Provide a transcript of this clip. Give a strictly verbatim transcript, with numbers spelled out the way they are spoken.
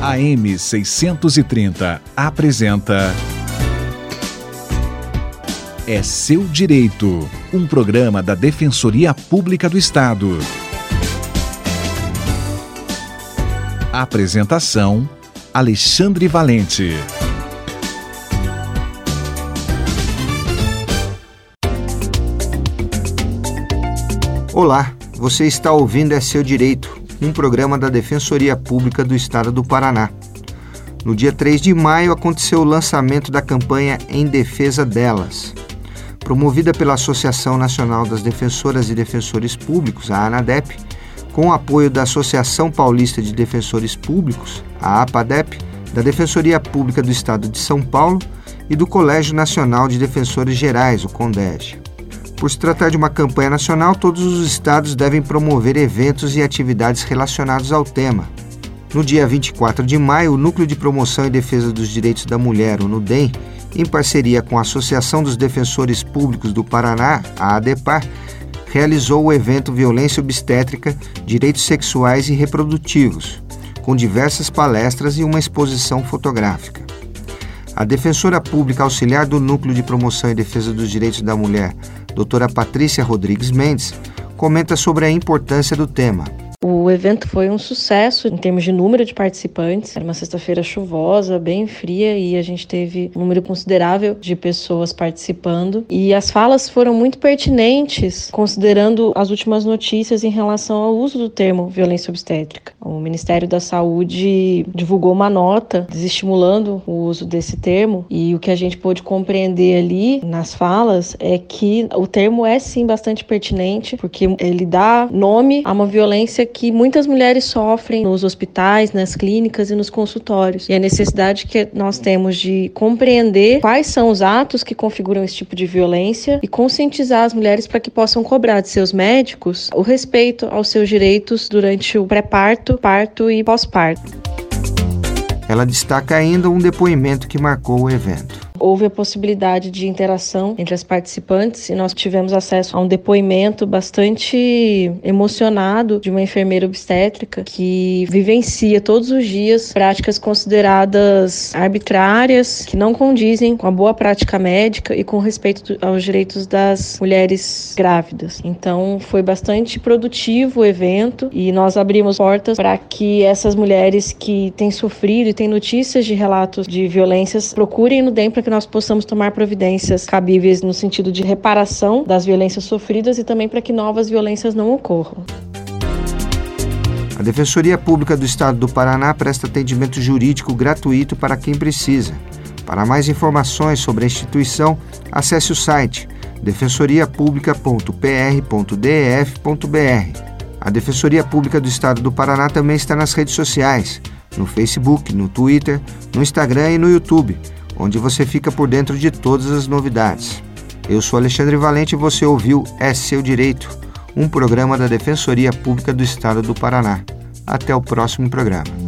A M seiscentos e trinta apresenta É Seu Direito, um programa da Defensoria Pública do Estado. Apresentação: Alexandre Valente. Olá, você está ouvindo É Seu Direito, um programa da Defensoria Pública do Estado do Paraná. No dia três de maio aconteceu o lançamento da campanha Em Defesa Delas. Promovida pela Associação Nacional das Defensoras e Defensores Públicos, a ANADEP, com o apoio da Associação Paulista de Defensores Públicos, a APADEP, da Defensoria Pública do Estado de São Paulo e do Colégio Nacional de Defensores Gerais, o CONDEG. Por se tratar de uma campanha nacional, todos os estados devem promover eventos e atividades relacionados ao tema. No dia vinte e quatro de maio, o Núcleo de Promoção e Defesa dos Direitos da Mulher, o NUDEM, em parceria com a Associação dos Defensores Públicos do Paraná, a ADEPAR, realizou o evento Violência Obstétrica, Direitos Sexuais e Reprodutivos, com diversas palestras e uma exposição fotográfica. A defensora pública auxiliar do Núcleo de Promoção e Defesa dos Direitos da Mulher, doutora Patrícia Rodrigues Mendes, comenta sobre a importância do tema. O evento foi um sucesso em termos de número de participantes. Era uma sexta-feira chuvosa, bem fria, e a gente teve um número considerável de pessoas participando. E as falas foram muito pertinentes, considerando as últimas notícias em relação ao uso do termo violência obstétrica. O Ministério da Saúde divulgou uma nota desestimulando o uso desse termo, e o que a gente pôde compreender ali nas falas é que o termo é sim bastante pertinente, porque ele dá nome a uma violência que muitas mulheres sofrem nos hospitais, nas clínicas e nos consultórios. E a necessidade que nós temos de compreender quais são os atos que configuram esse tipo de violência e conscientizar as mulheres para que possam cobrar de seus médicos o respeito aos seus direitos durante o pré-parto, parto e pós-parto. Ela destaca ainda um depoimento que marcou o evento. Houve a possibilidade de interação entre as participantes e nós tivemos acesso a um depoimento bastante emocionado de uma enfermeira obstétrica que vivencia todos os dias práticas consideradas arbitrárias, que não condizem com a boa prática médica e com respeito aos direitos das mulheres grávidas. Então foi bastante produtivo o evento e nós abrimos portas para que essas mulheres que têm sofrido e têm notícias de relatos de violências procurem no D E M para que nós possamos tomar providências cabíveis no sentido de reparação das violências sofridas e também para que novas violências não ocorram. A Defensoria Pública do Estado do Paraná presta atendimento jurídico gratuito para quem precisa. Para mais informações sobre a instituição, acesse o site defensoria publica ponto p r ponto d e f ponto b r. A Defensoria Pública do Estado do Paraná também está nas redes sociais, no Facebook, no Twitter, no Instagram e no YouTube, onde você fica por dentro de todas as novidades. Eu sou Alexandre Valente e você ouviu É Seu Direito, um programa da Defensoria Pública do Estado do Paraná. Até o próximo programa.